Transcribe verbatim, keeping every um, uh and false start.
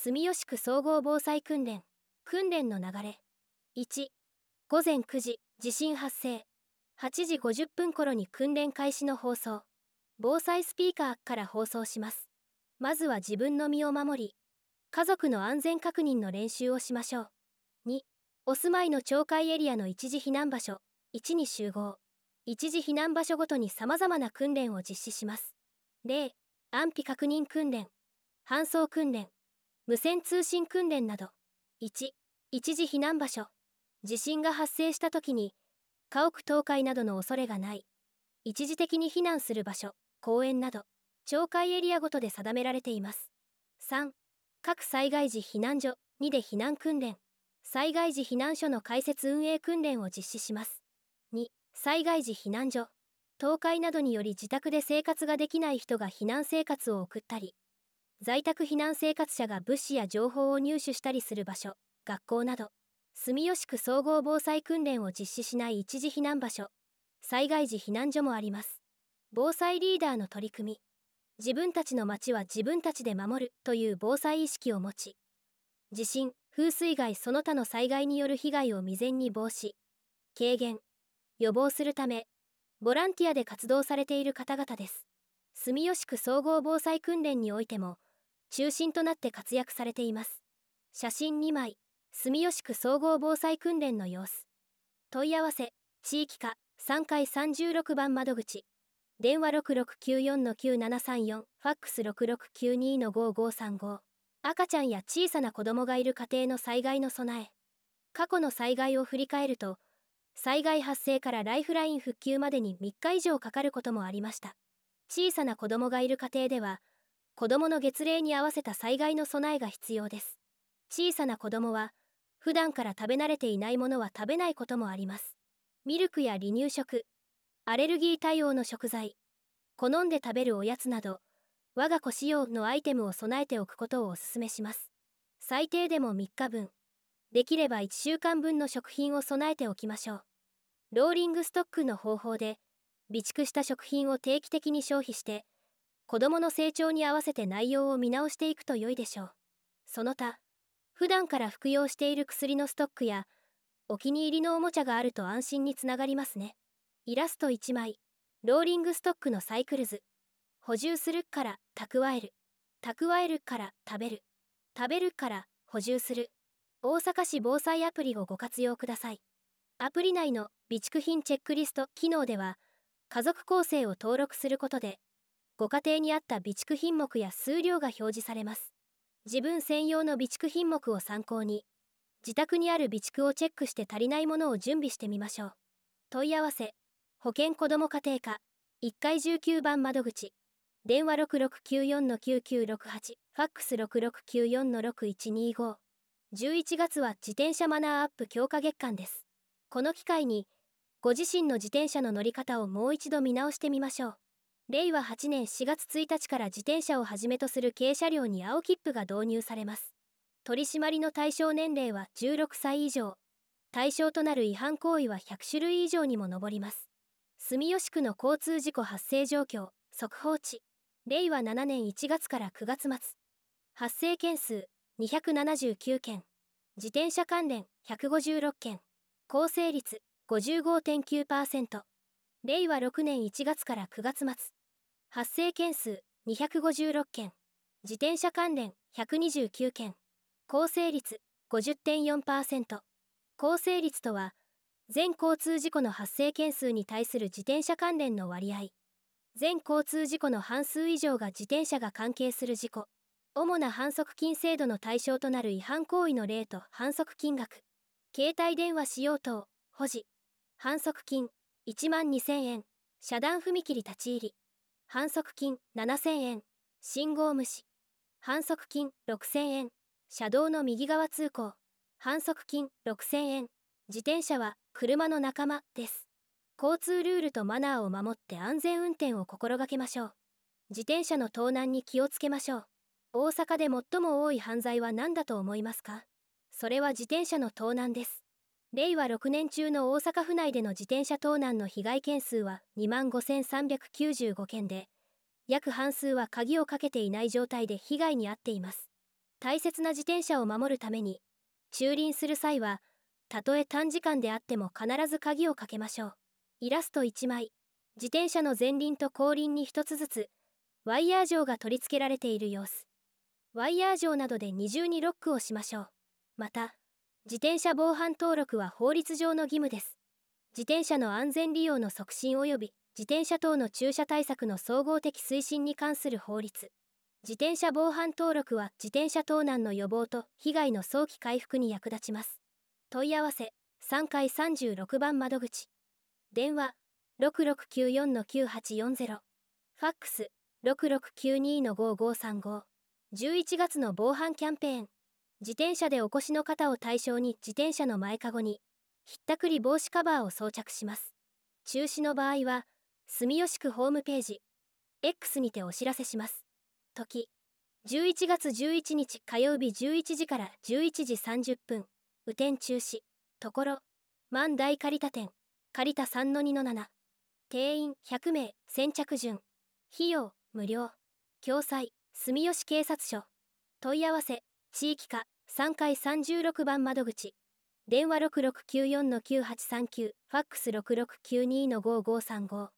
住吉区総合防災訓練。訓練の流れ。いち、午前くじ、地震発生。はちじごじゅっぷん頃に訓練開始の放送。防災スピーカーから放送します。まずは自分の身を守り、家族の安全確認の練習をしましょう。に、お住まいの町会エリアの一時避難場所、いちに集合。一時避難場所ごとに様々な訓練を実施します。例、安否確認訓練、搬送訓練、無線通信訓練など。いち、一時避難場所。地震が発生した時に、家屋倒壊などの恐れがない。一時的に避難する場所、公園など、町会エリアごとで定められています。さん、各災害時避難所。にで避難訓練。災害時避難所の開設運営訓練を実施します。に、災害時避難所。倒壊などにより自宅で生活ができない人が避難生活を送ったり、在宅避難生活者が物資や情報を入手したりする場所、学校など、住吉区総合防災訓練を実施しない一時避難場所、災害時避難所もあります。防災リーダーの取り組み。自分たちの町は自分たちで守るという防災意識を持ち、地震、風水害その他の災害による被害を未然に防止、軽減、予防するため、ボランティアで活動されている方々です。住吉区総合防災訓練においても、中心となって活躍されています。写真にまい、住吉区総合防災訓練の様子。問い合わせ、地域課さんがいさんじゅうろくばん窓口。電話 ろくろくきゅうよんのきゅうななさんよん、ファックス ろくろくきゅうにのごごさんご。赤ちゃんや小さな子供がいる家庭の災害の備え。過去の災害を振り返ると、災害発生からライフライン復旧までにみっか以上かかることもありました。小さな子供がいる家庭では、子供の月齢に合わせた災害の備えが必要です。小さな子供は、普段から食べ慣れていないものは食べないこともあります。ミルクや離乳食、アレルギー対応の食材、好んで食べるおやつなど、我が子仕様のアイテムを備えておくことをお勧めします。最低でもみっかぶん、できればいっしゅうかんぶんの食品を備えておきましょう。ローリングストックの方法で、備蓄した食品を定期的に消費して、子供の成長に合わせて内容を見直していくと良いでしょう。その他、普段から服用している薬のストックや、お気に入りのおもちゃがあると安心につながりますね。イラストいちまい、ローリングストックのサイクル図。補充するから蓄える。蓄えるから食べる。食べるから補充する。大阪市防災アプリをご活用ください。アプリ内の備蓄品チェックリスト機能では、家族構成を登録することで、ご家庭に合った備蓄品目や数量が表示されます。自分専用の備蓄品目を参考に、自宅にある備蓄をチェックして足りないものを準備してみましょう。問い合わせ、保健子ども家庭課いっかいじゅうきゅうばん窓口。電話 ろくろくきゅうよんのきゅうきゅうろくはち、ファックス ろくろくきゅうよんのろくいちにご。じゅういちがつは自転車マナーアップ強化月間です。この機会に、ご自身の自転車の乗り方をもう一度見直してみましょう。れいわはちねんしがつついたちから自転車をはじめとする軽車両に青切符が導入されます。取り締まりの対象年齢はじゅうろくさい以上。対象となる違反行為はひゃくしゅるい以上にも上ります。住吉区の交通事故発生状況、速報値。れいわななねんいちがつからくがつ末。発生件数にひゃくななじゅうきゅうけん。自転車関連ひゃくごじゅうろっけん。構成率 ごじゅうごてんきゅうパーセント。れいわろくねんいちがつからくがつ末。発生件数にひゃくごじゅうろっけん。自転車関連ひゃくにじゅうきゅうけん。構成率 ごじゅってんよんパーセント。構成率とは、全交通事故の発生件数に対する自転車関連の割合。全交通事故の半数以上が自転車が関係する事故。主な反則金制度の対象となる違反行為の例と反則金額。携帯電話使用等、保持。反則金いちまんにせんえん。遮断踏切立ち入り。反則金ななせんえん。信号無視。反則金ろくせんえん。車道の右側通行。反則金ろくせんえん。自転車は車の仲間です。交通ルールとマナーを守って安全運転を心がけましょう。自転車の盗難に気をつけましょう。大阪で最も多い犯罪は何だと思いますか？それは自転車の盗難です。れいわろくねん中の大阪府内での自転車盗難の被害件数は にまんごせんさんびゃくきゅうじゅうごけんで、約半数は鍵をかけていない状態で被害に遭っています。 大切な自転車を守るために、駐輪する際は、たとえ短時間であっても必ず鍵をかけましょう。イラストいちまい、自転車の前輪と後輪にひとつずつ、ワイヤー錠が取り付けられている様子。ワイヤー錠などで二重にロックをしましょう。また、自転車防犯登録は法律上の義務です。自転車の安全利用の促進及び自転車等の駐車対策の総合的推進に関する法律。自転車防犯登録は自転車盗難の予防と被害の早期回復に役立ちます。問い合わせさんかいさんじゅうろくばん窓口。電話 ろくろくきゅうよんのきゅうはちよんゼロ。ファックス ろくろくきゅうにのごごさんご。じゅういちがつの防犯キャンペーン。自転車でお越しの方を対象に自転車の前かごにひったくり防止カバーを装着します。中止の場合は住吉区ホームページ X にてお知らせします。時じゅういちがつじゅういちにち火曜日じゅういちじからじゅういちじさんじゅっぷん。雨天中止。ところ万代借田店借田 さんのにのなな。定員ひゃくめい。先着順。費用無料。共済住吉警察署。問い合わせ地域課さんかいさんじゅうろくばん窓口。電話 ろくろくきゅうよんのきゅうはちさんきゅう。ファックス ろくろくきゅうにのごごさんご。